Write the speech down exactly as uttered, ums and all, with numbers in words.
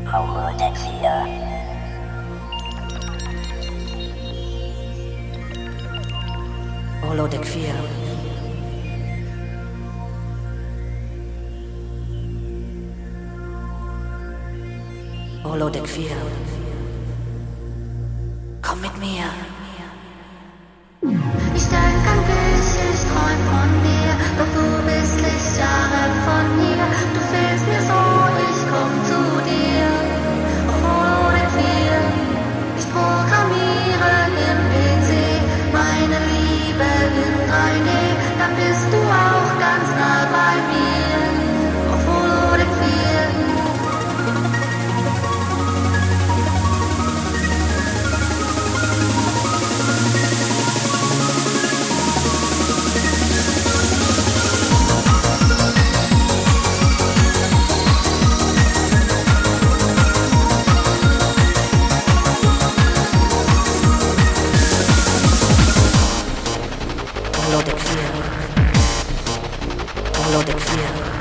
Holodeck vier. Holodeck vier. Holodeck vier. Komm mit mir. Ich denk an dich, ich träum von dir, doch du bist Lichtjahre von mir. Du fehlst mir so, ich komm zu dir. Auf Holodeck vier. Ich programmiere im P C meine Liebe in drei D, dann bist du auch ganz nah bei mir. Auf Holodeck vier. Holodeck vier. Holodeck vier.